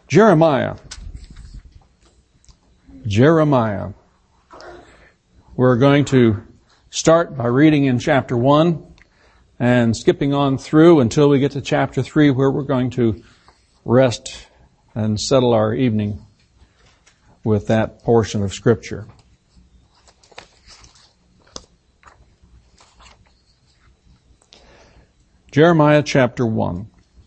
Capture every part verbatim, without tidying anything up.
Jeremiah. Jeremiah. We're going to start by reading in chapter one and skipping on through until we get to chapter three, where we're going to rest and settle our evening with that portion of Scripture. Jeremiah chapter one.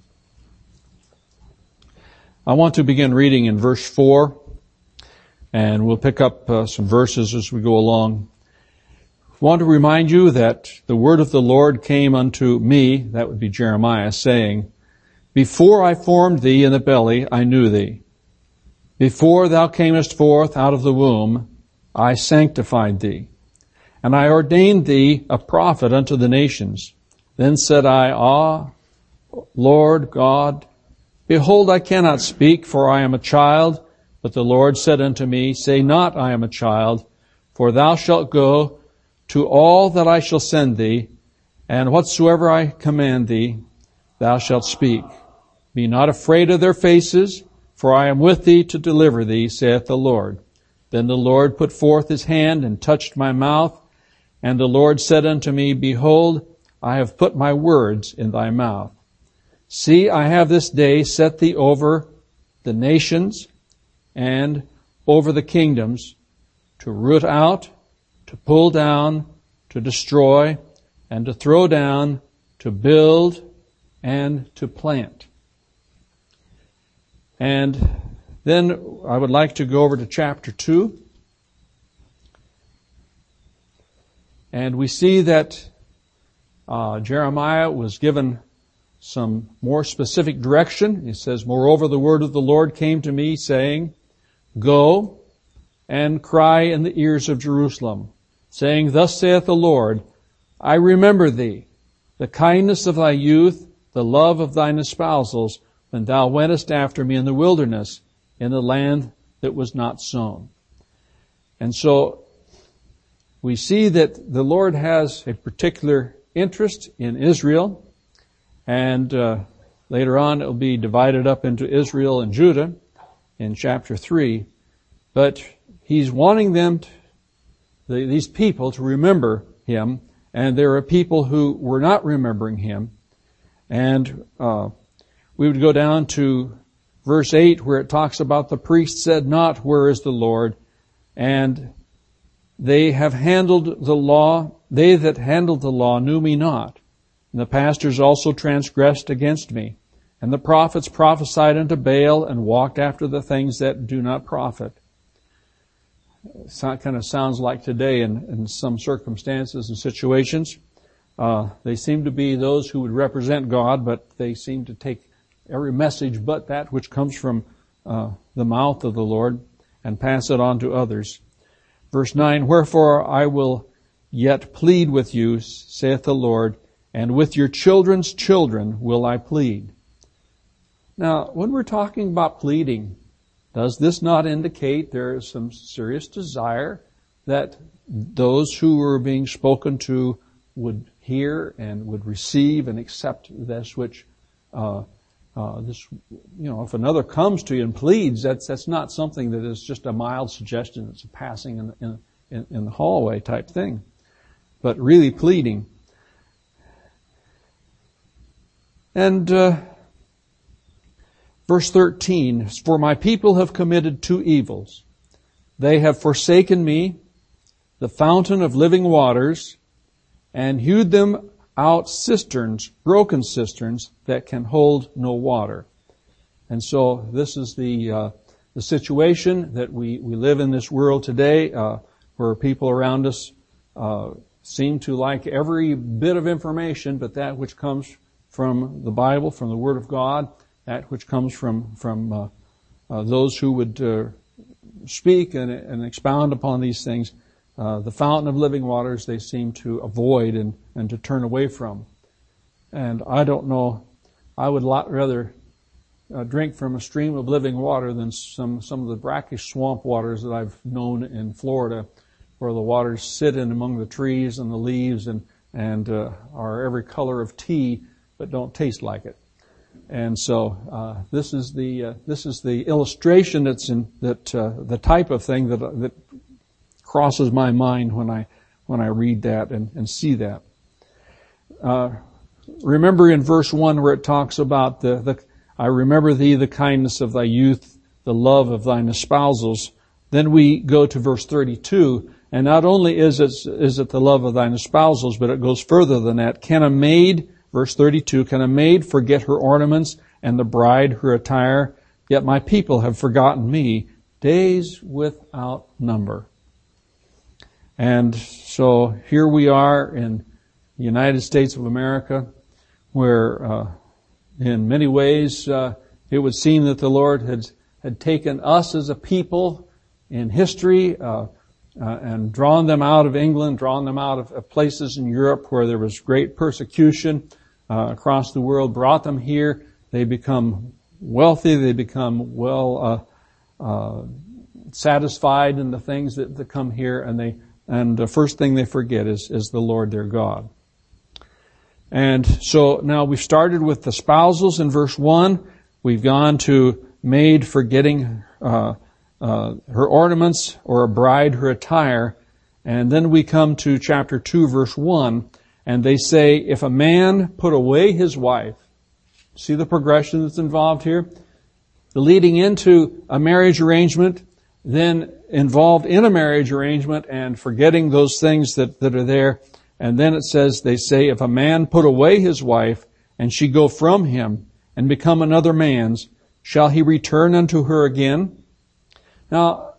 I want to begin reading in verse four, and we'll pick up uh, some verses as we go along. I want to remind you that the word of the Lord came unto me, that would be Jeremiah, saying, Before I formed thee in the belly, I knew thee. Before thou camest forth out of the womb, I sanctified thee. And I ordained thee a prophet unto the nations. Then said I, Ah, Lord God, behold, I cannot speak, for I am a child. But the Lord said unto me, Say not, I am a child, for thou shalt go to all that I shall send thee, and whatsoever I command thee, thou shalt speak. Be not afraid of their faces, for I am with thee to deliver thee, saith the Lord. Then the Lord put forth his hand and touched my mouth, and the Lord said unto me, Behold, I have put my words in thy mouth. See, I have this day set thee over the nations and over the kingdoms, to root out, to pull down, to destroy, and to throw down, to build, and to plant. And then I would like to go over to chapter two. And we see that uh, Jeremiah was given some more specific direction. He says, Moreover, the word of the Lord came to me, saying, Go and cry in the ears of Jerusalem, saying, Thus saith the Lord, I remember thee, the kindness of thy youth, the love of thine espousals, when thou wentest after me in the wilderness, in the land that was not sown. And so we see that the Lord has a particular interest in Israel, and uh, later on it will be divided up into Israel and Judah in chapter three. But he's wanting them, to, the, these people, to remember him, and there are people who were not remembering him. And uh, we would go down to verse eight, where it talks about the priest said not, Where is the Lord? And they have handled the law, they that handled the law knew me not. And the pastors also transgressed against me. And the prophets prophesied unto Baal and walked after the things that do not profit. It kind of sounds like today in, in some circumstances and situations. Uh, they seem to be those who would represent God, but they seem to take every message but that which comes from uh, the mouth of the Lord and pass it on to others. Verse nine, Wherefore I will yet plead with you, saith the Lord, and with your children's children will I plead. Now, when we're talking about pleading, does this not indicate there is some serious desire that those who are being spoken to would hear and would receive and accept this which, uh, uh, this, you know, if another comes to you and pleads, that's, that's not something that is just a mild suggestion, it's a passing in, in, in, in the hallway type thing, but really pleading. And, uh, verse thirteen, For my people have committed two evils. They have forsaken me, the fountain of living waters, and hewed them out cisterns, broken cisterns, that can hold no water. And so this is the, uh, the situation that we, we live in this world today, uh, where people around us, uh, seem to like every bit of information, but that which comes from the Bible, from the Word of God, that which comes from from uh, uh, those who would uh, speak and, and expound upon these things, uh, the fountain of living waters they seem to avoid and, and to turn away from. And I don't know, I would lot rather uh, drink from a stream of living water than some some of the brackish swamp waters that I've known in Florida, where the waters sit in among the trees and the leaves and and uh, are every color of tea, but don't taste like it. And so uh, this is the uh, this is the illustration that's in that uh, the type of thing that that crosses my mind when I when I read that and, and see that. Uh, remember in verse one where it talks about the, the I remember thee the kindness of thy youth, the love of thine espousals. Then we go to verse thirty-two, and not only is it is it the love of thine espousals, but it goes further than that. Can a maid Verse thirty-two, can a maid forget her ornaments and the bride her attire? Yet my people have forgotten me, days without number. And so here we are in the United States of America, where uh, in many ways uh, it would seem that the Lord had, had taken us as a people in history uh, uh, and drawn them out of England, drawn them out of, of places in Europe where there was great persecution uh, across the world, brought them here. They become wealthy, they become well uh, uh, satisfied in the things that, that come here, and they and the first thing they forget is, is the Lord their God. And so now we've started with the spousals in verse one. We've gone to maid forgetting uh, uh, her ornaments, or a bride her attire. And then we come to chapter two, verse one, and they say, if a man put away his wife, see the progression that's involved here? The leading into a marriage arrangement, then involved in a marriage arrangement and forgetting those things that, that are there. And then it says, they say, if a man put away his wife and she go from him and become another man's, shall he return unto her again? Now,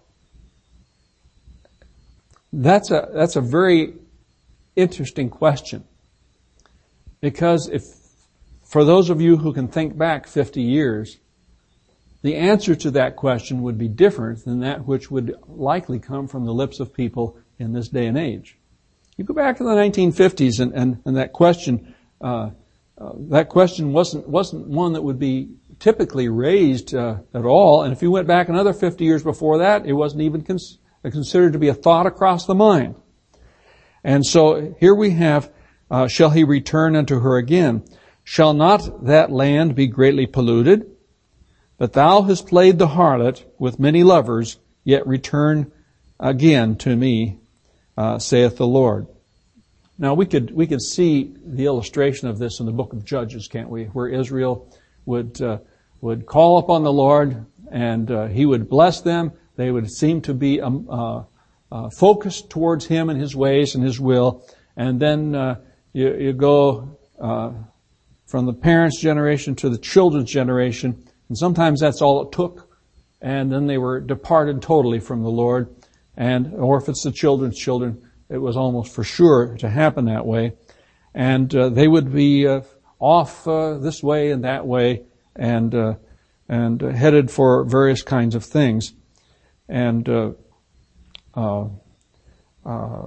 that's a, that's a very interesting question. Because if, for those of you who can think back fifty years, the answer to that question would be different than that which would likely come from the lips of people in this day and age. You go back to the nineteen fifties, and, and, and that question, uh, uh, that question wasn't wasn't one that would be typically raised uh, at all. And if you went back another fifty years before that, it wasn't even cons- considered to be a thought across the mind. And so here we have, uh, shall he return unto her again? Shall not that land be greatly polluted? But thou hast played the harlot with many lovers, yet return again to me, uh, saith the Lord. Now we could we could see the illustration of this in the book of Judges, can't we? Where Israel would uh, would call upon the Lord, and uh, He would bless them. They would seem to be um, uh, uh, focused towards Him and His ways and His will. And then uh, you, you go uh, from the parents' generation to the children's generation. And sometimes that's all it took, and then they were departed totally from the Lord. And, or if it's the children's children, it was almost for sure to happen that way. And uh, they would be uh, off uh, this way and that way, and uh, and uh, headed for various kinds of things. And uh, uh, uh,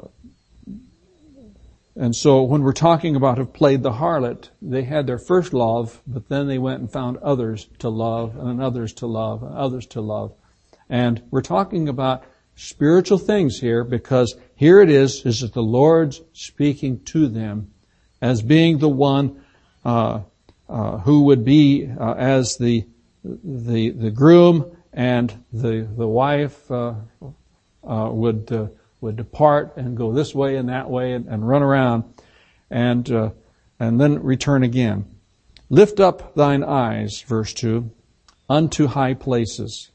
And so when we're talking about have played the harlot, they had their first love, but then they went and found others to love, and others to love, and others to love. And we're talking about spiritual things here, because here it is, is that the Lord's speaking to them as being the one uh, uh, who would be uh, as the the the groom, and the the wife uh, uh, would. Uh, would depart and go this way and that way and, and run around and uh, and then return again. Lift up thine eyes, verse two, unto high places,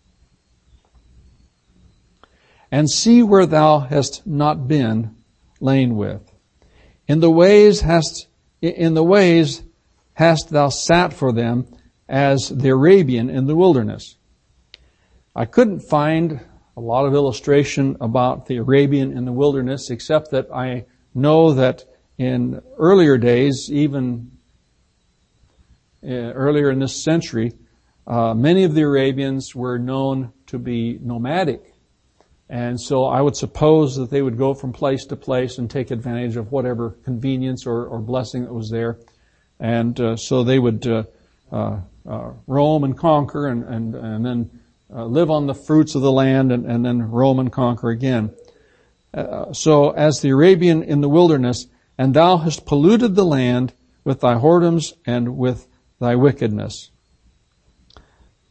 and see where thou hast not been lain with. In the ways hast in the ways hast thou sat for them as the Arabian in the wilderness. I couldn't find a lot of illustration about the Arabian in the wilderness, except that I know that in earlier days, even uh, earlier in this century, uh, many of the Arabians were known to be nomadic. And so I would suppose that they would go from place to place and take advantage of whatever convenience or, or blessing that was there. And uh, so they would uh, uh, uh, roam and conquer and, and, and then Uh, live on the fruits of the land, and, and then roam and conquer again. Uh, so as the Arabian in the wilderness, and thou hast polluted the land with thy whoredoms and with thy wickedness.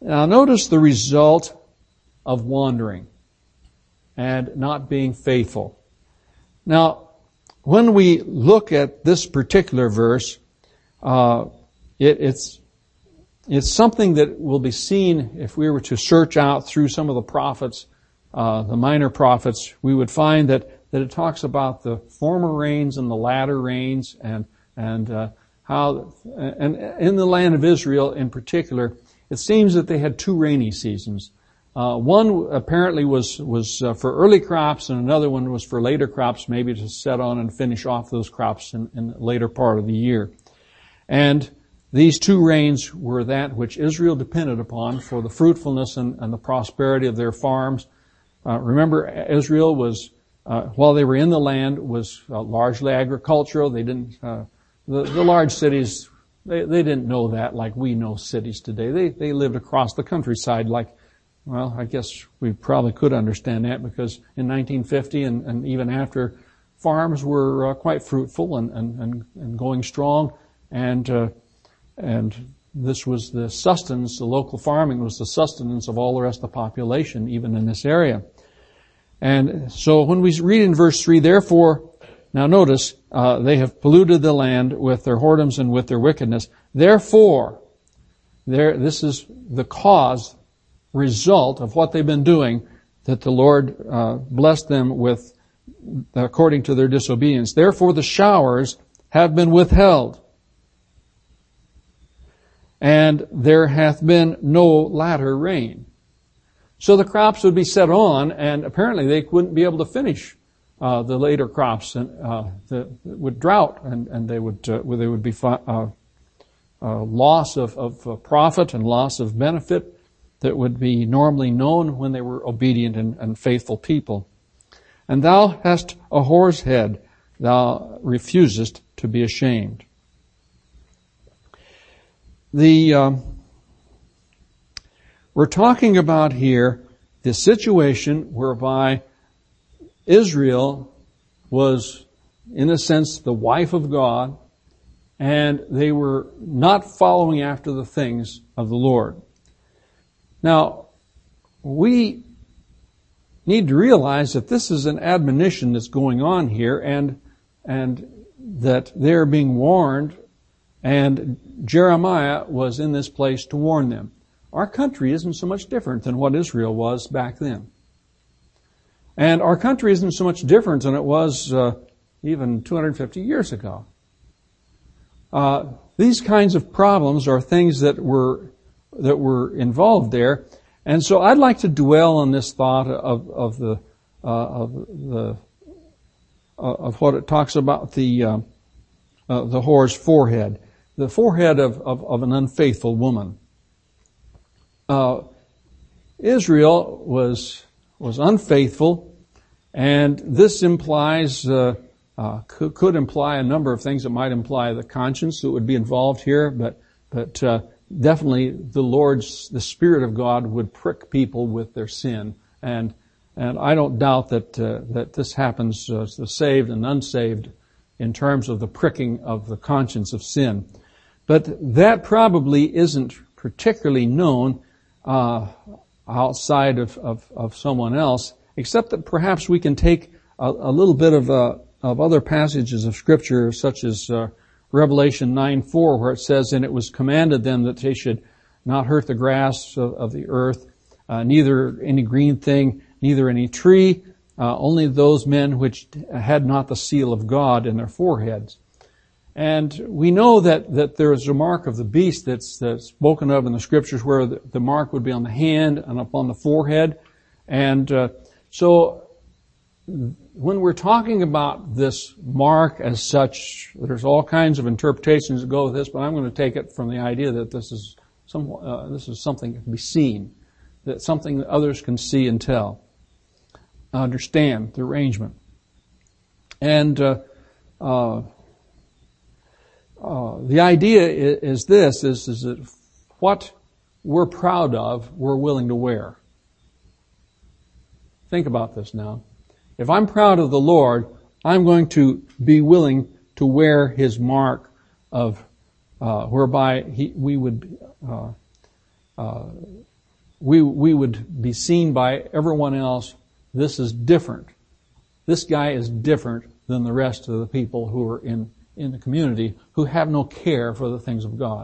Now notice the result of wandering and not being faithful. Now, when we look at this particular verse, uh, it, it's it's something that will be seen if we were to search out through some of the prophets, uh, the minor prophets. We would find that that it talks about the former rains and the latter rains, and and uh, how and in the land of Israel in particular, it seems that they had two rainy seasons. Uh, one apparently was was uh, for early crops, and another one was for later crops, maybe to set on and finish off those crops in, in the later part of the year. And these two rains were that which Israel depended upon for the fruitfulness and, and the prosperity of their farms. Uh, remember, Israel was, uh, while they were in the land, was uh, largely agricultural. They didn't, uh, the, the large cities, they, they didn't know that like we know cities today. They, they lived across the countryside like, well, I guess we probably could understand that, because in nineteen fifty and, and even after, farms were uh, quite fruitful and, and, and, and going strong, and uh, and this was the sustenance, the local farming was the sustenance of all the rest of the population, even in this area. And so when we read in verse three, therefore, now notice, uh, they have polluted the land with their whoredoms and with their wickedness. Therefore, there, this is the cause, result of what they've been doing, that the Lord uh, blessed them with according to their disobedience. Therefore the showers have been withheld, and there hath been no latter rain. So the crops would be set on, and apparently they wouldn't be able to finish uh, the later crops, and uh, the, with drought, and, and they would uh, they would be uh, uh, loss of, of uh, profit and loss of benefit that would be normally known when they were obedient and, and faithful people. And thou hast a whore's head, thou refusest to be ashamed. The um, we're talking about here the situation whereby Israel was, in a sense, the wife of God, and they were not following after the things of the Lord. Now, we need to realize that this is an admonition that's going on here, and and that they're being warned, and Jeremiah was in this place to warn them. Our country isn't so much different than what Israel was back then. And our country isn't so much different than it was uh, even two hundred fifty years ago. Uh, these kinds of problems are things that were that were involved there. And so I'd like to dwell on this thought of, of the, uh, of the, uh, of what it talks about the, uh, uh, the whore's forehead. The forehead of, of, of an unfaithful woman. Uh, Israel was, was unfaithful, and this implies, uh, uh, could, could imply a number of things. It might imply the conscience that would be involved here, but, but, uh, definitely the Lord's, the Spirit of God would prick people with their sin. And, and I don't doubt that, uh, that this happens uh, to the saved and unsaved in terms of the pricking of the conscience of sin. But that probably isn't particularly known, uh, outside of, of, of someone else, except that perhaps we can take a, a little bit of, uh, of other passages of Scripture, such as, uh, Revelation nine four, where it says, and it was commanded them that they should not hurt the grass of, of the earth, uh, neither any green thing, neither any tree, uh, only those men which had not the seal of God in their foreheads. And we know that, that there is a mark of the beast that's, that's spoken of in the Scriptures, where the, the mark would be on the hand and upon the forehead. And uh, so when we're talking about this mark as such, there's all kinds of interpretations that go with this, but I'm going to take it from the idea that this is some, uh, this is something that can be seen, that something that others can see and tell, understand the arrangement. And uh, uh, uh, the idea is, is this: is, is that what we're proud of, we're willing to wear. Think about this now. If I'm proud of the Lord, I'm going to be willing to wear His mark of, uh, whereby he, we would, uh, uh, we we would be seen by everyone else, this is different. This guy is different than the rest of the people who are in, in the community who have no care for the things of God.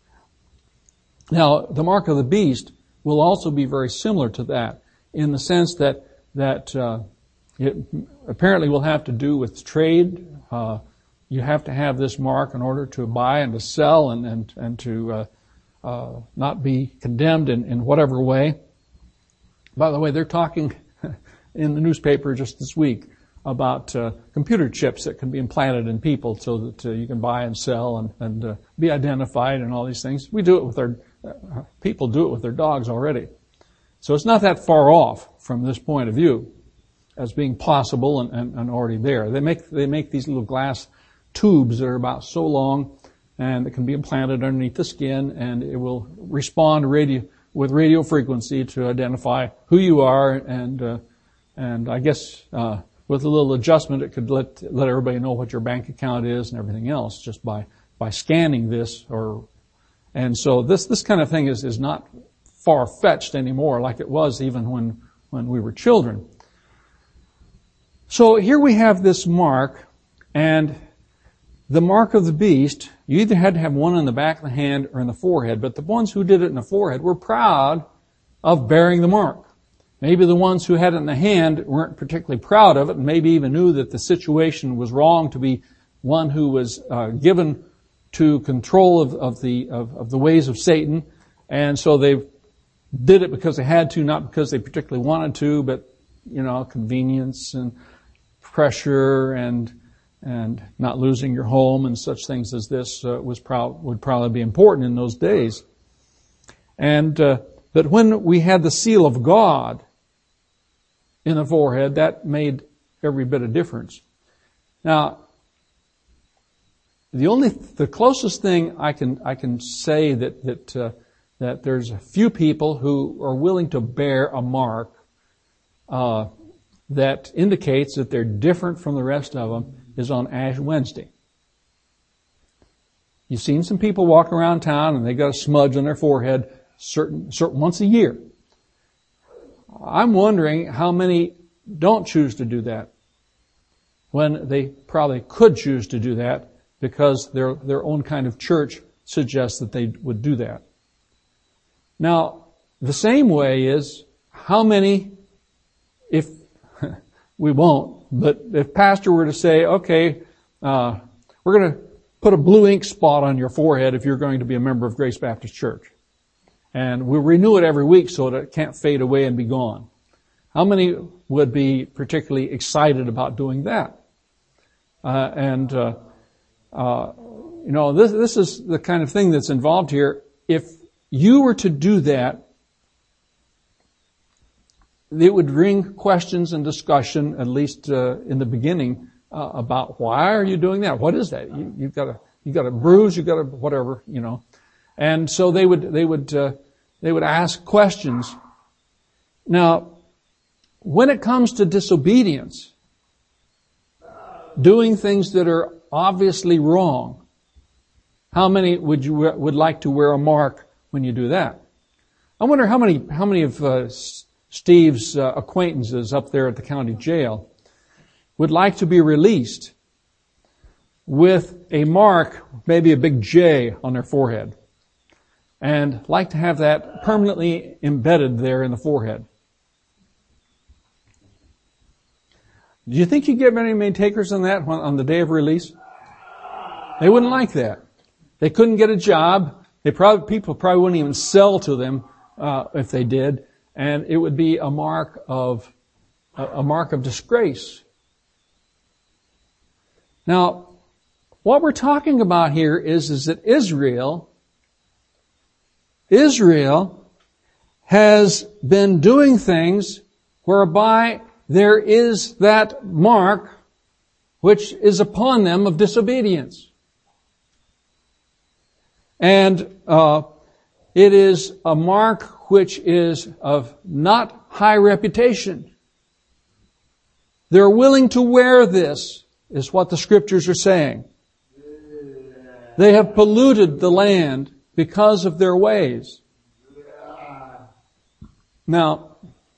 Now, the mark of the beast will also be very similar to that in the sense that that uh, it apparently will have to do with trade. Uh, you have to have this mark in order to buy and to sell and and, and to uh, uh, not be condemned in, in whatever way. By the way, they're talking in the newspaper just this week about uh, computer chips that can be implanted in people so that uh, you can buy and sell and, and uh, be identified and all these things. We do it with our, uh, people do it with their dogs already. So it's not that far off from this point of view as being possible and, and, and already there. They make, they make these little glass tubes that are about so long and that can be implanted underneath the skin, and it will respond radio, with radio frequency to identify who you are, and, uh, and I guess, uh, with a little adjustment, it could let let everybody know what your bank account is and everything else just by by scanning this. Or and so this this kind of thing is is not far fetched anymore, like it was even when when we were children. So here we have this mark, and the mark of the beast. You either had to have one on the back of the hand or in the forehead, but the ones who did it in the forehead were proud of bearing the mark. Maybe the ones who had it in the hand weren't particularly proud of it, and maybe even knew that the situation was wrong to be one who was uh, given to control of, of the of, of the ways of Satan, and so they did it because they had to, not because they particularly wanted to, but you know, convenience and pressure and and not losing your home and such things as this uh, was proud would probably be important in those days. And uh, but when we had the seal of God in the forehead, that made every bit of difference. Now, the only, the closest thing I can, I can say that, that, uh, that there's a few people who are willing to bear a mark, uh, that indicates that they're different from the rest of them is on Ash Wednesday. You've seen some people walk around town and they got a smudge on their forehead certain, certain once a year. I'm wondering how many don't choose to do that when they probably could choose to do that because their their own kind of church suggests that they would do that. Now, the same way is how many, if we won't, but if pastor were to say, okay, uh, we're going to put a blue ink spot on your forehead if you're going to be a member of Grace Baptist Church. And we'll renew it every week so that it can't fade away and be gone. How many would be particularly excited about doing that? Uh, and, uh, uh, you know, this, this is the kind of thing that's involved here. If you were to do that, it would bring questions and discussion, at least, uh, in the beginning, uh, about why are you doing that? What is that? You, you've got a, you've got a bruise, you've got a whatever, you know. And so they would, they would, uh, they would ask questions. Now, when it comes to disobedience, doing things that are obviously wrong, how many would you, would like to wear a mark when you do that? I wonder how many, how many of, uh, Steve's uh, acquaintances up there at the county jail would like to be released with a mark, maybe a big J on their forehead, and like to have that permanently embedded there in the forehead. Do you think you'd get very many takers on that on the day of release? They wouldn't like that. They couldn't get a job. They probably, people probably wouldn't even sell to them uh, if they did, and it would be a mark of a, a mark of disgrace. Now, what we're talking about here is is that Israel. Israel has been doing things whereby there is that mark which is upon them of disobedience. And uh, it is a mark which is of not high reputation. They're willing to wear this, is what the scriptures are saying. They have polluted the land because of their ways. Now,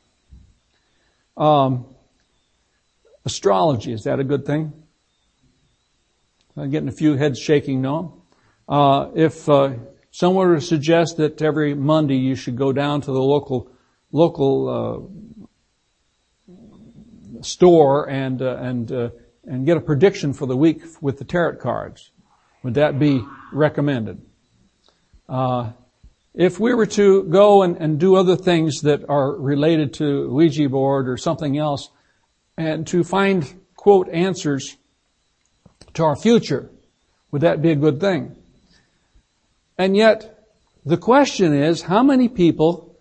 um, astrology, is that a good thing? I'm getting a few heads shaking, no? Uh, if uh, someone were to suggest that every Monday you should go down to the local local uh, store and uh, and uh, and get a prediction for the week with the tarot cards, would that be recommended? Uh, if we were to go and, and do other things that are related to Ouija board or something else, and to find, quote, answers to our future, would that be a good thing? And yet, the question is, how many people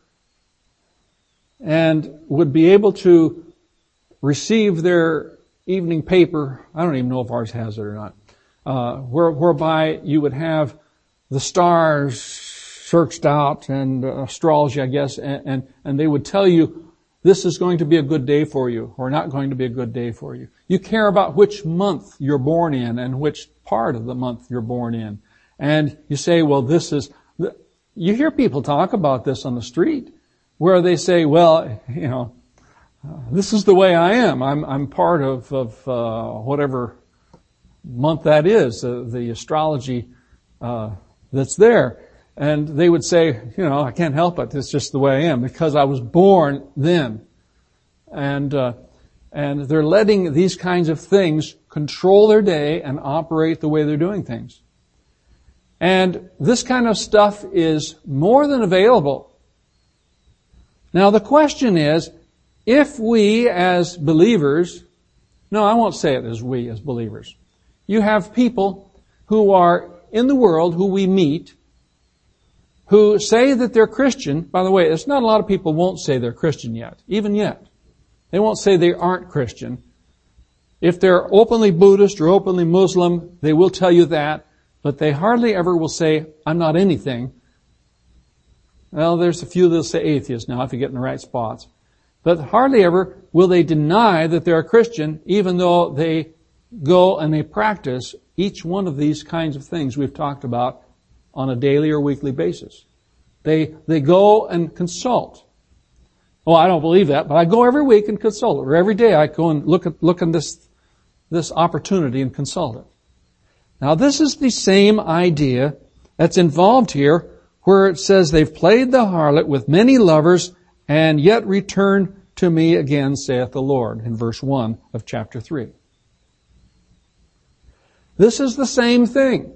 and would be able to receive their evening paper, I don't even know if ours has it or not, uh, where, whereby you would have the stars searched out and uh, astrology, I guess, and, and, and they would tell you this is going to be a good day for you or not going to be a good day for you. You care about which month you're born in and which part of the month you're born in. And you say, well, this is, you hear people talk about this on the street where they say, well, you know, uh, this is the way I am. I'm, I'm part of, of, uh, whatever month that is, uh, the astrology, uh, that's there. And they would say, you know, I can't help it. It's just the way I am because I was born then. And, uh, and they're letting these kinds of things control their day and operate the way they're doing things. And this kind of stuff is more than available. Now the question is, if we as believers, no, I won't say it as we as believers. You have people who are in the world who we meet who say that they're Christian. By the way, there's not a lot of people won't say they're Christian yet, even yet. They won't say they aren't Christian. If they're openly Buddhist or openly Muslim, they will tell you that. But they hardly ever will say, I'm not anything. Well, there's a few that'll say atheist now if you get in the right spots. But hardly ever will they deny that they're a Christian, even though they go and they practice each one of these kinds of things we've talked about on a daily or weekly basis. They, they go and consult. Oh, I don't believe that, but I go every week and consult it. Or every day I go and look at, look at this, this opportunity and consult it. Now this is the same idea that's involved here where it says they've played the harlot with many lovers and yet return to me again, saith the Lord, in verse one of chapter three. This is the same thing.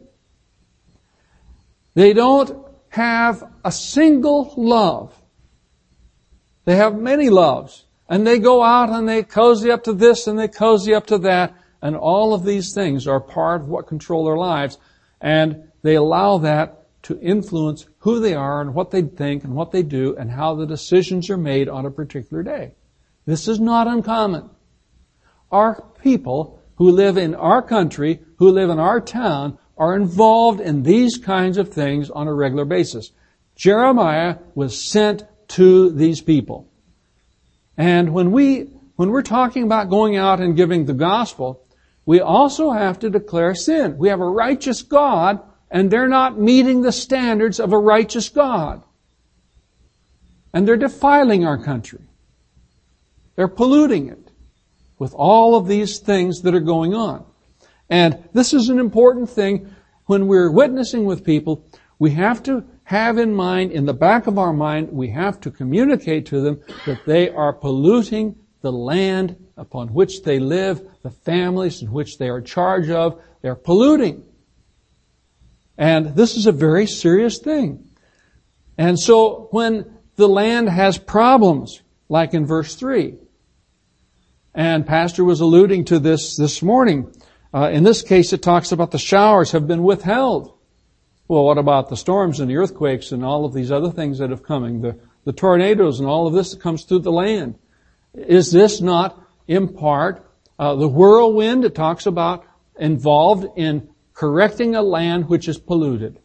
They don't have a single love. They have many loves. And they go out and they cozy up to this and they cozy up to that. And all of these things are part of what control their lives. And they allow that to influence who they are and what they think and what they do and how the decisions are made on a particular day. This is not uncommon. Our people who live in our country, who live in our town, are involved in these kinds of things on a regular basis. Jeremiah was sent to these people. And when we, when we're talking about going out and giving the gospel, we also have to declare sin. We have a righteous God, and they're not meeting the standards of a righteous God. And they're defiling our country. They're polluting it with all of these things that are going on. And this is an important thing. When we're witnessing with people, we have to have in mind, in the back of our mind, we have to communicate to them that they are polluting the land upon which they live, the families in which they are in charge of. They're polluting. And this is a very serious thing. And so when the land has problems, like in verse three, and Pastor was alluding to this this morning, uh, in this case it talks about the showers have been withheld. Well, what about the storms and the earthquakes and all of these other things that have coming, the, the tornadoes and all of this that comes through the land? Is this not in part uh, the whirlwind it talks about involved in correcting a land which is polluted?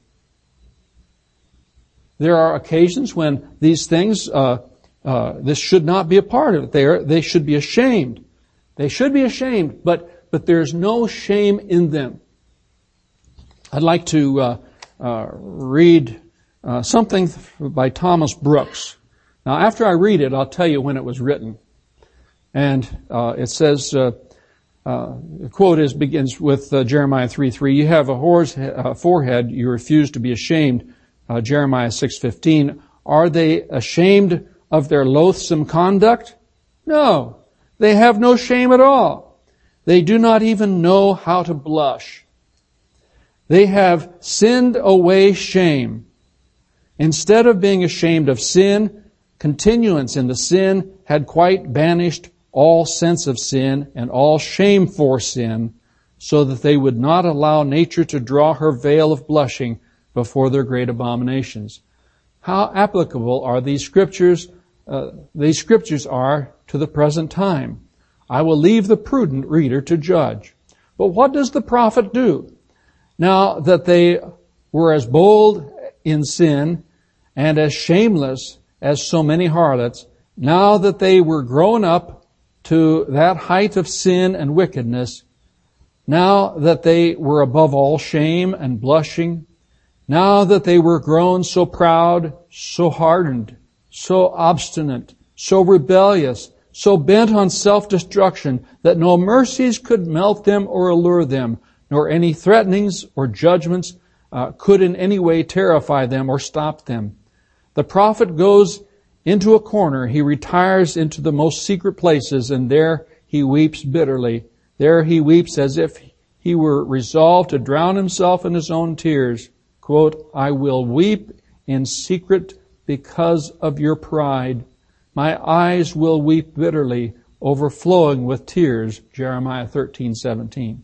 There are occasions when these things, uh, uh, this should not be a part of it. They are, they should be ashamed. They should be ashamed, but, but there's no shame in them. I'd like to, uh, uh, read, uh, something by Thomas Brooks. Now, after I read it, I'll tell you when it was written. And uh, it says, uh, uh, the quote is begins with uh, Jeremiah three three. You have a whore's uh, forehead, you refuse to be ashamed. Uh, Jeremiah six fifteen. Are they ashamed of their loathsome conduct? No, they have no shame at all. They do not even know how to blush. They have sinned away shame. Instead of being ashamed of sin, continuance in the sin had quite banished all sense of sin and all shame for sin, so that they would not allow nature to draw her veil of blushing before their great abominations. How applicable are these scriptures? Uh, these scriptures are to the present time. I will leave the prudent reader to judge. But what does the prophet do? Now that they were as bold in sin and as shameless as so many harlots, now that they were grown up to that height of sin and wickedness, now that they were above all shame and blushing, now that they were grown so proud, so hardened, so obstinate, so rebellious, so bent on self-destruction that no mercies could melt them or allure them, nor any threatenings or judgments uh, could in any way terrify them or stop them. The prophet goes into a corner. He retires into the most secret places, and there he weeps bitterly. There he weeps as if he were resolved to drown himself in his own tears. Quote, I will weep in secret because of your pride. My eyes will weep bitterly, overflowing with tears. Jeremiah thirteen seventeen.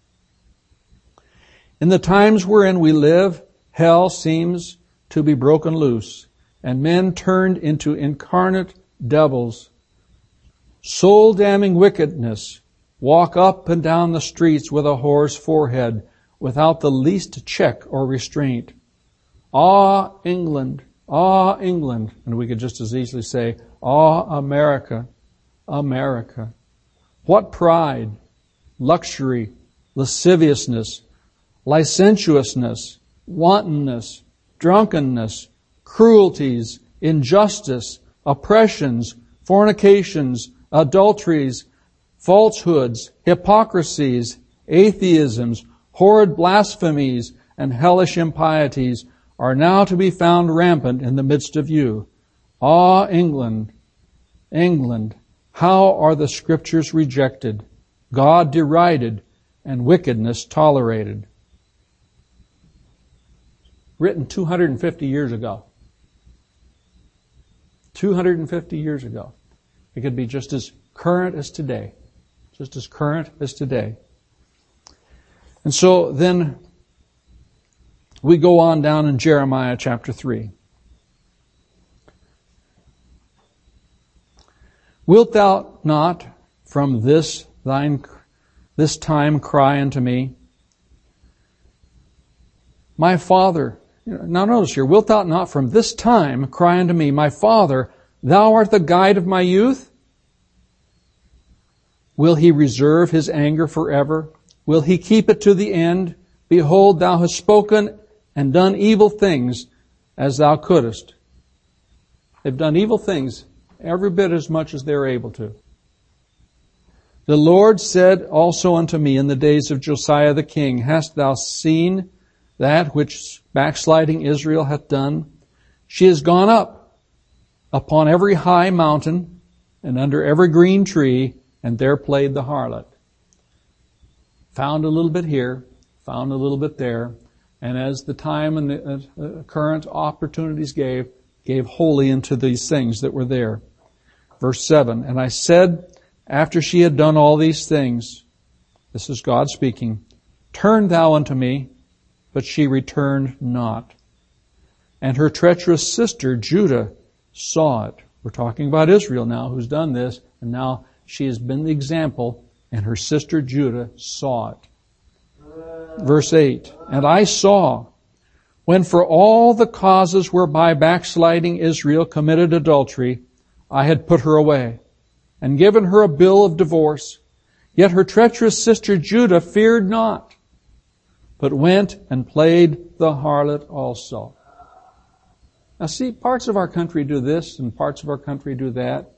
In the times wherein we live, hell seems to be broken loose, and men turned into incarnate devils. Soul-damning wickedness walk up and down the streets with a whore's forehead, without the least check or restraint. Ah, England, ah, England. And we could just as easily say, ah, America, America. What pride, luxury, lasciviousness, licentiousness, wantonness, drunkenness, cruelties, injustice, oppressions, fornications, adulteries, falsehoods, hypocrisies, atheisms, horrid blasphemies, and hellish impieties are now to be found rampant in the midst of you. Ah, England, England, how are the scriptures rejected, God derided, and wickedness tolerated? Written two hundred fifty years ago. two hundred fifty years ago. It could be just as current as today. Just as current as today. And so then we go on down in Jeremiah chapter three. Wilt thou not from this thine this time cry unto me, my Father? Now notice here, wilt thou not from this time cry unto me, my Father, thou art the guide of my youth? Will he reserve his anger forever? Will he keep it to the end? Behold, thou hast spoken and done evil things as thou couldest. They've done evil things every bit as much as they're able to. The Lord said also unto me in the days of Josiah the king, hast thou seen that which backsliding Israel hath done? She has gone up upon every high mountain and under every green tree, and there played the harlot. Found a little bit here, found a little bit there, and as the time and the uh, current opportunities gave, gave wholly into these things that were there. Verse seven, and I said, after she had done all these things, this is God speaking, turn thou unto me, but she returned not. And her treacherous sister Judah saw it. We're talking about Israel now, who's done this, and now she has been the example, and her sister Judah saw it. Verse eight, and I saw, when for all the causes whereby backsliding Israel committed adultery, I had put her away, and given her a bill of divorce. Yet her treacherous sister Judah feared not, but went and played the harlot also. Now see, parts of our country do this and parts of our country do that.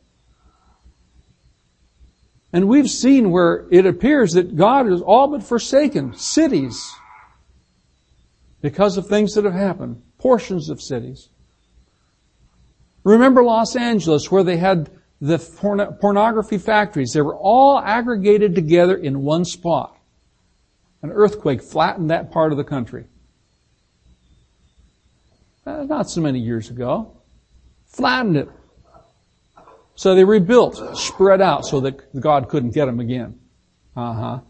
And we've seen where it appears that God has all but forsaken cities because of things that have happened, portions of cities. Remember Los Angeles, where they had the porn- pornography factories. They were all aggregated together in one spot. An earthquake flattened that part of the country. Uh, not so many years ago. Flattened it. So they rebuilt, spread out so that God couldn't get them again. Uh-huh.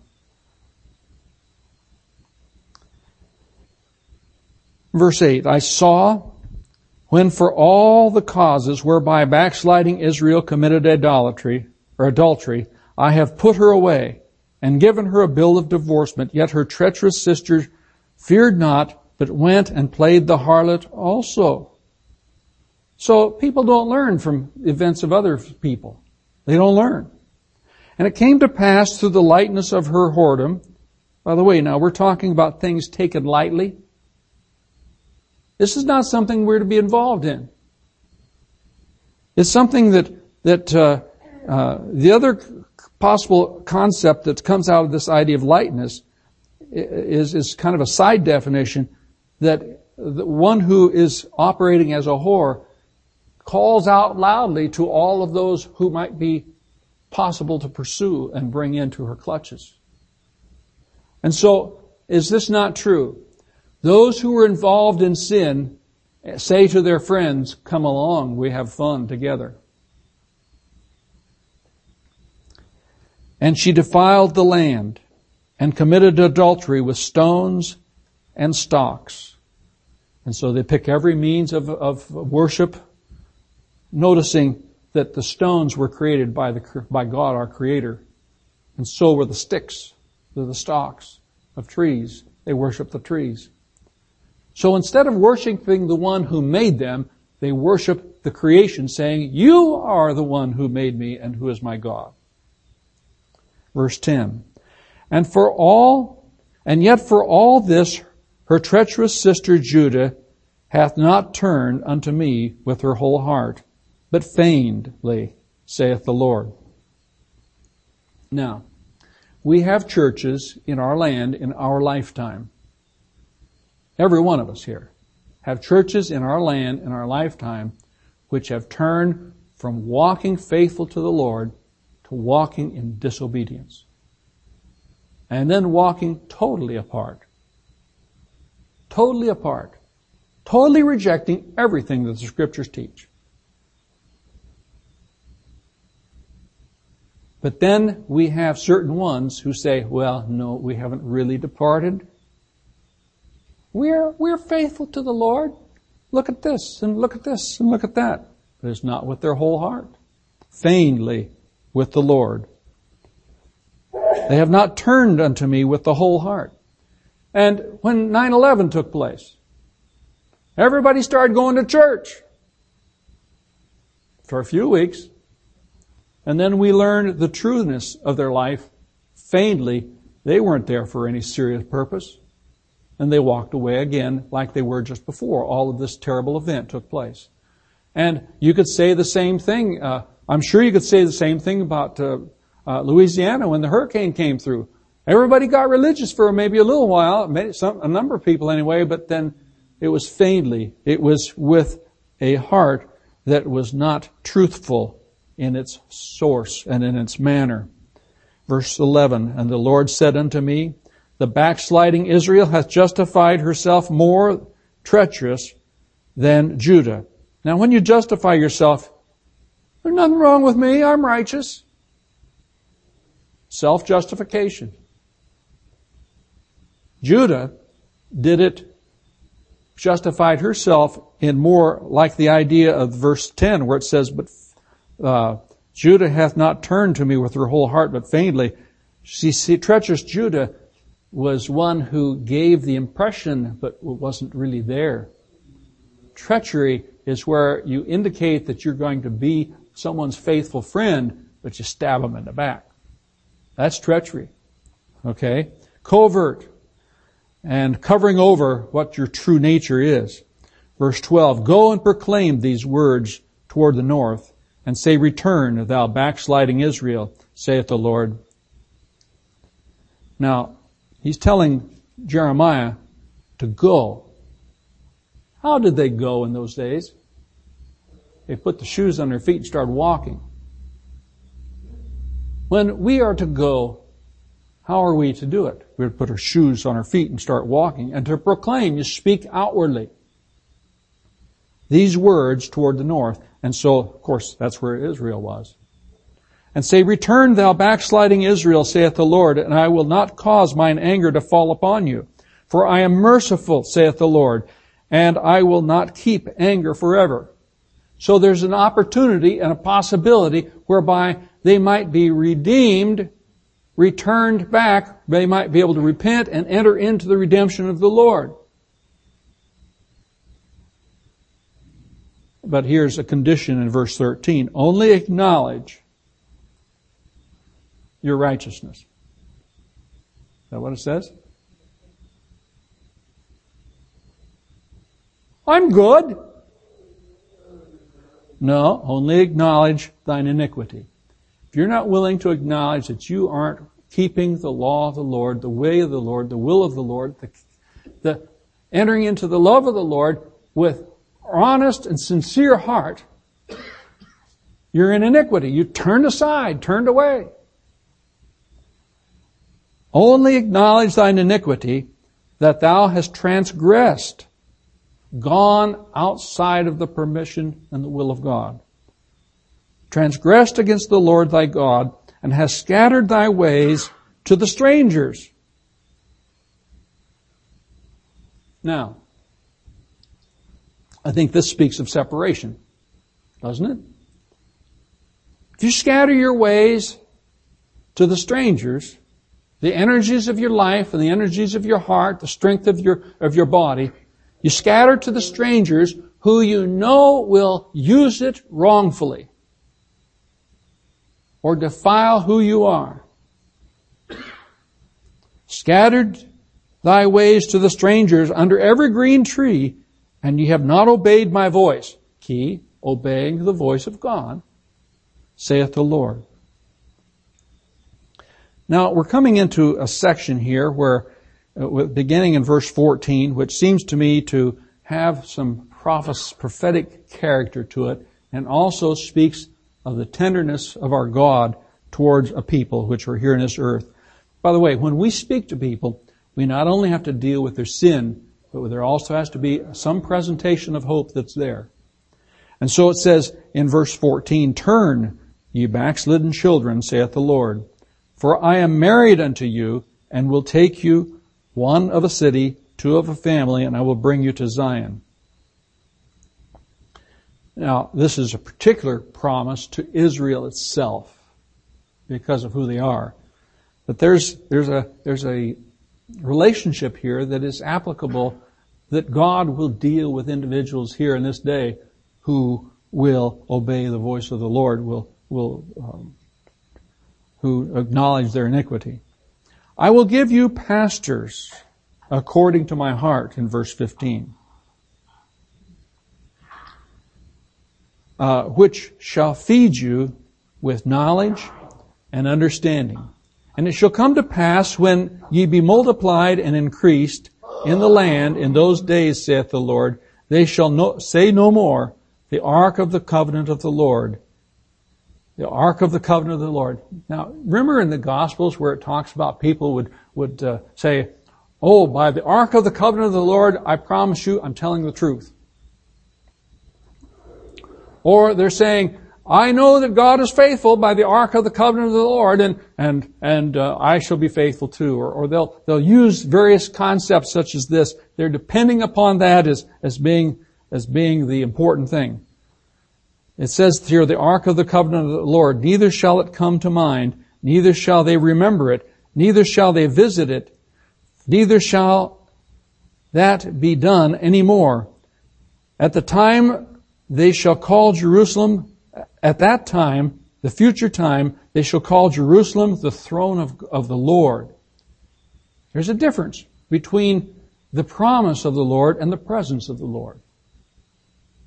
Verse eight, I saw when for all the causes whereby backsliding Israel committed idolatry or adultery, I have put her away and given her a bill of divorcement, yet her treacherous sister feared not, but went and played the harlot also. So people don't learn from events of other people. They don't learn. And it came to pass through the lightness of her whoredom. By the way, now we're talking about things taken lightly. This is not something we're to be involved in. It's something that, that, uh, uh, the other possible concept that comes out of this idea of lightness is, is kind of a side definition that the one who is operating as a whore calls out loudly to all of those who might be possible to pursue and bring into her clutches. And so, is this not true? Those who are involved in sin say to their friends, come along, we have fun together. And she defiled the land and committed adultery with stones and stocks. And so they pick every means of, of worship, noticing that the stones were created by the by God, our Creator. And so were the sticks, the stalks of trees. They worship the trees. So instead of worshiping the one who made them, they worship the creation, saying, you are the one who made me and who is my God. Verse ten. And for all, and yet for all this, her treacherous sister Judah hath not turned unto me with her whole heart, but feignedly, saith the Lord. Now, we have churches in our land in our lifetime. Every one of us here have churches in our land in our lifetime which have turned from walking faithful to the Lord to walking in disobedience. And then walking totally apart. Totally apart. Totally rejecting everything that the Scriptures teach. But then we have certain ones who say, well, no, we haven't really departed. We're, we're faithful to the Lord. Look at this, and look at this, and look at that. But it's not with their whole heart. Feignedly with the Lord. They have not turned unto me with the whole heart. And when nine eleven took place, everybody started going to church for a few weeks. And then we learned the trueness of their life. Feignedly, they weren't there for any serious purpose. And they walked away again like they were just before all of this terrible event took place. And you could say the same thing. Uh, I'm sure you could say the same thing about uh, uh, Louisiana when the hurricane came through. Everybody got religious for maybe a little while, maybe some, a number of people anyway, but then it was feignedly. It was with a heart that was not truthful in its source and in its manner. Verse eleven, and the Lord said unto me, the backsliding Israel hath justified herself more treacherous than Judah. Now when you justify yourself, there's nothing wrong with me, I'm righteous. Self-justification. Judah did it, justified herself in more like the idea of verse ten where it says, but uh, Judah hath not turned to me with her whole heart, but feignedly. See, see, treacherous Judah was one who gave the impression, but wasn't really there. Treachery is where you indicate that you're going to be someone's faithful friend, but you stab them in the back. That's treachery. Okay? Covert. And covering over what your true nature is. Verse twelve, go and proclaim these words toward the north, and say, return, thou backsliding Israel, saith the Lord. Now, he's telling Jeremiah to go. How did they go in those days? They put the shoes on their feet and started walking. When we are to go, how are we to do it? We would put our shoes on our feet and start walking. And to proclaim, you speak outwardly these words toward the north. And so, of course, that's where Israel was. And say, return, thou backsliding Israel, saith the Lord, and I will not cause mine anger to fall upon you. For I am merciful, saith the Lord, and I will not keep anger forever. So there's an opportunity and a possibility whereby they might be redeemed, returned back. They might be able to repent and enter into the redemption of the Lord. But here's a condition in verse thirteen. Only acknowledge your righteousness. Is that what it says? I'm good. No, only acknowledge thine iniquity. If you're not willing to acknowledge that you aren't keeping the law of the Lord, the way of the Lord, the will of the Lord, the, the entering into the love of the Lord with honest and sincere heart, you're in iniquity. You turned aside, turned away. Only acknowledge thine iniquity, that thou hast transgressed, gone outside of the permission and the will of God. Transgressed against the Lord thy God, and hast scattered thy ways to the strangers. Now, I think this speaks of separation, doesn't it? If you scatter your ways to the strangers, the energies of your life and the energies of your heart, the strength of your, of your body, you scatter to the strangers who you know will use it wrongfully or defile who you are. Scattered thy ways to the strangers under every green tree, and ye have not obeyed my voice. Key, obeying the voice of God, saith the Lord. Now, we're coming into a section here where, uh, beginning in verse fourteen, which seems to me to have some prophes- prophetic character to it, and also speaks of the tenderness of our God towards a people which are here on this earth. By the way, when we speak to people, we not only have to deal with their sin, but there also has to be some presentation of hope that's there. And so it says in verse fourteen, turn, ye backslidden children, saith the Lord. For I am married unto you, and will take you, one of a city, two of a family, and I will bring you to Zion. Now, this is a particular promise to Israel itself, because of who they are. But there's, there's a, there's a relationship here that is applicable, that God will deal with individuals here in this day who will obey the voice of the Lord, will, will, um, who acknowledge their iniquity. I will give you pastors according to my heart, in verse fifteen, uh, which shall feed you with knowledge and understanding. And it shall come to pass, when ye be multiplied and increased in the land in those days, saith the Lord, they shall no, say no more, the ark of the covenant of the Lord. The ark of the covenant of the Lord. Now, remember in the Gospels where it talks about people would, would uh, say, oh, by the ark of the covenant of the Lord, I promise you, I'm telling the truth. Or they're saying, I know that God is faithful by the ark of the covenant of the Lord, and and and uh, I shall be faithful too. Or, or they'll they'll use various concepts such as this. They're depending upon that as as being as being the important thing. It says here, the ark of the covenant of the Lord, neither shall it come to mind, neither shall they remember it, neither shall they visit it, neither shall that be done any more. At the time they shall call Jerusalem, at that time, the future time, they shall call Jerusalem the throne of, of the Lord. There's a difference between the promise of the Lord and the presence of the Lord.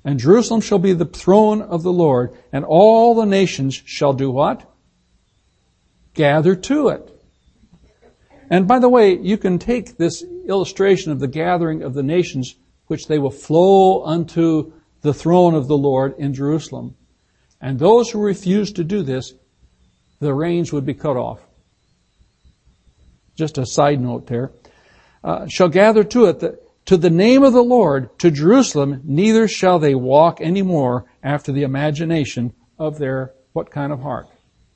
And Jerusalem shall be the throne of the Lord, and all the nations shall do what? Gather to it. And by the way, you can take this illustration of the gathering of the nations, which they will flow unto the throne of the Lord in Jerusalem. And those who refuse to do this, the reins would be cut off. Just a side note there. Uh, shall gather to it that to the name of the Lord, to Jerusalem, neither shall they walk any more after the imagination of their, what kind of heart?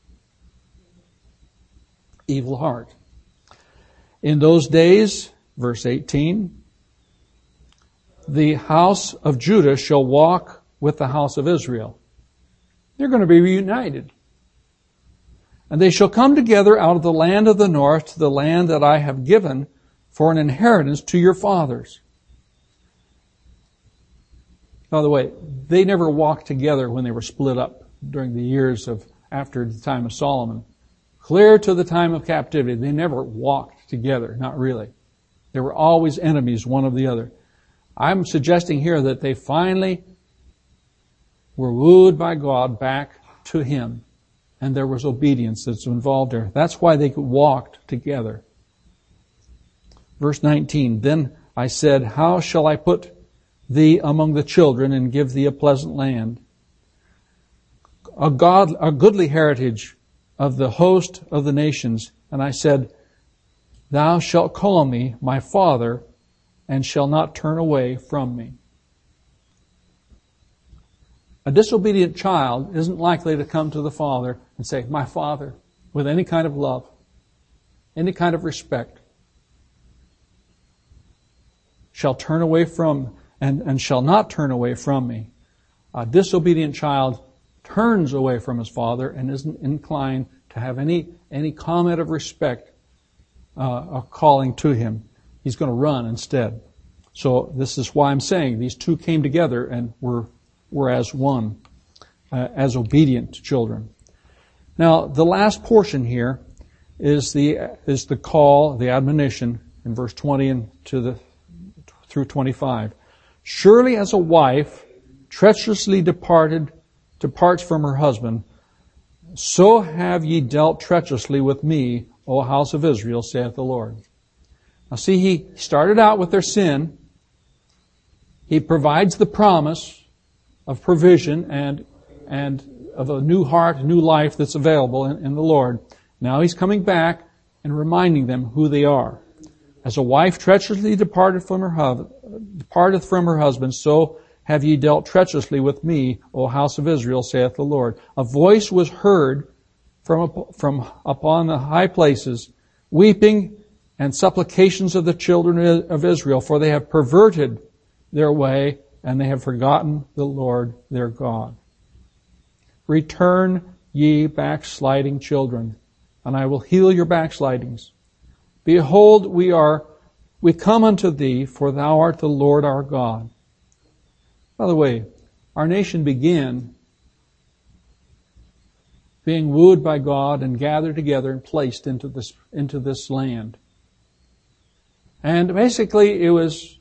Evil heart. In those days, verse eighteen, the house of Judah shall walk with the house of Israel. They're going to be reunited. And they shall come together out of the land of the north to the land that I have given for an inheritance to your fathers. By the way, they never walked together when they were split up during the years of after the time of Solomon. Clear to the time of captivity, they never walked together, not really. They were always enemies, one of the other. I'm suggesting here that they finally were wooed by God back to Him, and there was obedience that's involved there. That's why they walked together. Verse nineteen, then I said, how shall I put thee among the children and give thee a pleasant land? A God, a goodly heritage of the host of the nations. And I said, thou shalt call me my father and shall not turn away from me. A disobedient child isn't likely to come to the father and say, my father, with any kind of love, any kind of respect. Shall turn away from, and, and shall not turn away from me. A disobedient child turns away from his father and isn't inclined to have any, any comment of respect, uh, or calling to him. He's going to run instead. So this is why I'm saying these two came together and were, were as one, uh, as obedient children. Now, the last portion here is the, is the call, the admonition in verse twenty and to the, through twenty-five. Surely as a wife treacherously departed, departs from her husband, so have ye dealt treacherously with me, O house of Israel, saith the Lord. Now see, he started out with their sin. He provides the promise of provision and, and of a new heart, a new life that's available in, in the Lord. Now he's coming back and reminding them who they are. As a wife treacherously departed from her husband, departeth from her husband, so have ye dealt treacherously with me, O house of Israel, saith the Lord. A voice was heard from, from upon the high places, weeping and supplications of the children of Israel, for they have perverted their way, and they have forgotten the Lord their God. Return, ye backsliding children, and I will heal your backslidings. Behold, we are, we come unto thee, for thou art the Lord our God. By the way, our nation began being wooed by God and gathered together and placed into this, into this land. And basically it was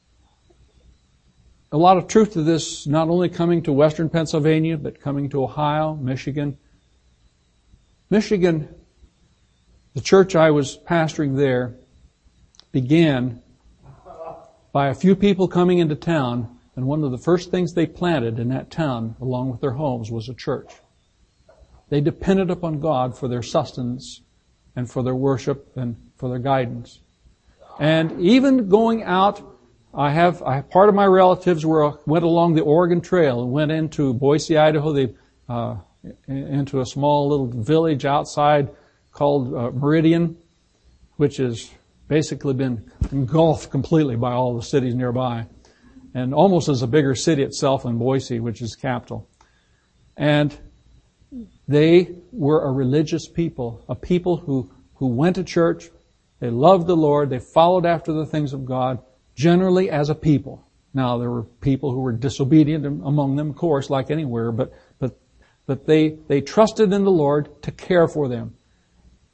a lot of truth to this, not only coming to western Pennsylvania, but coming to Ohio, Michigan. Michigan, the church I was pastoring there began by a few people coming into town, and one of the first things they planted in that town, along with their homes, was a church. They depended upon God for their sustenance and for their worship and for their guidance. And even going out, I have, I have part of my relatives were, went along the Oregon Trail and went into Boise, Idaho, they, uh, into a small little village outside called uh, Meridian, which has basically been engulfed completely by all the cities nearby, and almost as a bigger city itself than Boise, which is capital. And they were a religious people, a people who, who went to church, they loved the Lord, they followed after the things of God, generally as a people. Now, there were people who were disobedient among them, of course, like anywhere, but, but, but they, they trusted in the Lord to care for them.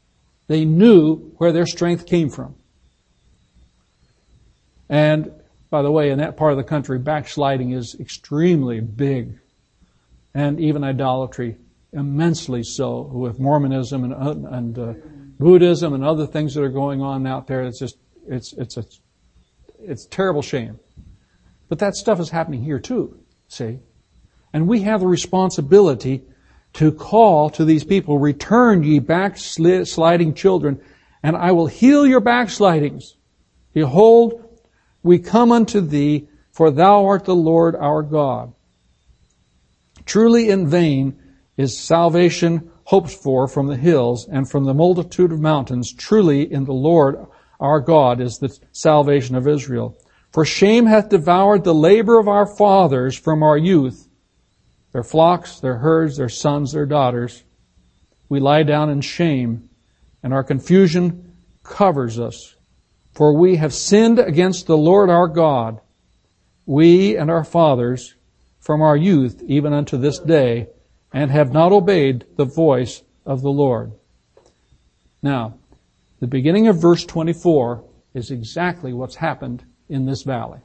They knew where their strength came from. And by the way, in that part of the country, backsliding is extremely big. And even idolatry, immensely so, with Mormonism and, and uh, Buddhism and other things that are going on out there. It's just, it's, it's a, it's a terrible shame. But that stuff is happening here too, see? And we have the responsibility to call to these people, return ye backsliding children, and I will heal your backslidings. Behold, we come unto thee, for thou art the Lord our God. Truly in vain is salvation hoped for from the hills and from the multitude of mountains. Truly in the Lord our God is the salvation of Israel. For shame hath devoured the labor of our fathers from our youth, their flocks, their herds, their sons, their daughters. We lie down in shame, and our confusion covers us. For we have sinned against the Lord our God, we and our fathers, from our youth even unto this day, and have not obeyed the voice of the Lord. Now, the beginning of verse twenty-four is exactly what's happened in this valley.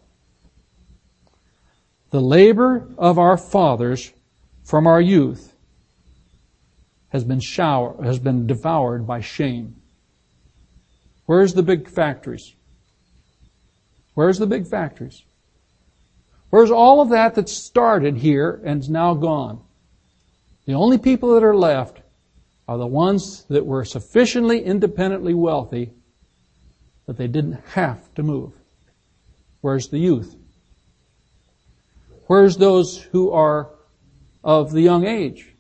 The labor of our fathers from our youth has been shower, has been devoured by shame. Where's the big factories? Where's the big factories? Where's all of that that started here and is now gone? The only people that are left are the ones that were sufficiently independently wealthy that they didn't have to move. Where's the youth? Where's those who are of the young age?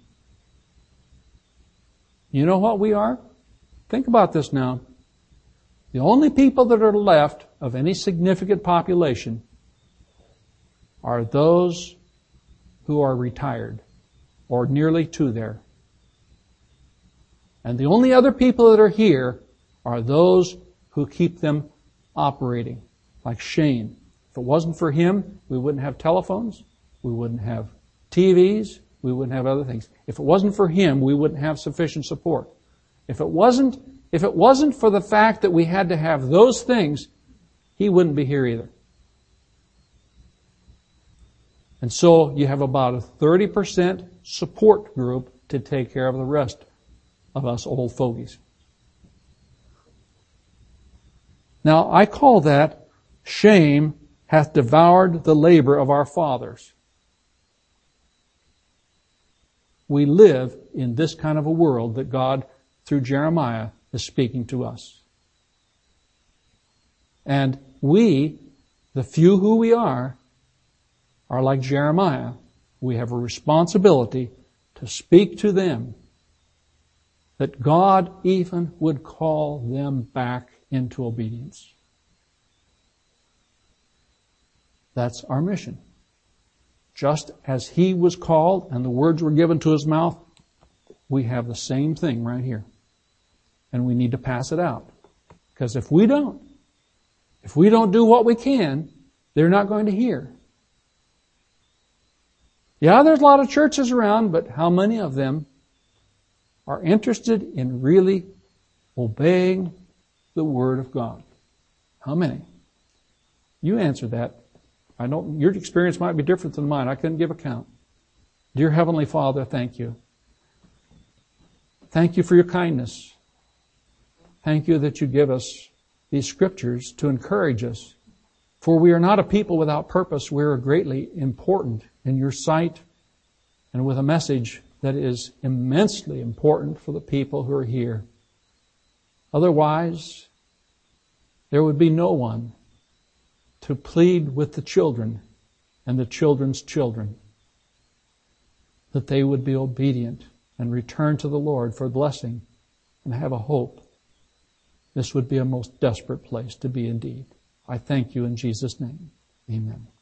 You know what we are? Think about this now. The only people that are left of any significant population are those who are retired or nearly to there. And the only other people that are here are those who keep them operating, like Shane. If it wasn't for him, we wouldn't have telephones, we wouldn't have T Vs, we wouldn't have other things. If it wasn't for him, we wouldn't have sufficient support. If it wasn't, if it wasn't for the fact that we had to have those things, he wouldn't be here either. And so you have about a thirty percent support group to take care of the rest of us old fogies. Now, I call that shame hath devoured the labor of our fathers. We live in this kind of a world that God, through Jeremiah, is speaking to us. And we, the few who we are, are like Jeremiah. We have a responsibility to speak to them that God even would call them back into obedience. That's our mission. Just as he was called and the words were given to his mouth, we have the same thing right here. And we need to pass it out. Because if we don't, if we don't do what we can, they're not going to hear. Yeah, there's a lot of churches around, but how many of them are interested in really obeying the Word of God? How many? You answer that. I don't, your experience might be different than mine. I couldn't give a count. Dear Heavenly Father, thank you. Thank you for your kindness. Thank you that you give us these scriptures to encourage us. For we are not a people without purpose. We are greatly important in your sight and with a message that is immensely important for the people who are here. Otherwise, there would be no one to plead with the children and the children's children that they would be obedient and return to the Lord for blessing and have a hope. This would be a most desperate place to be indeed. I thank you in Jesus' name. Amen.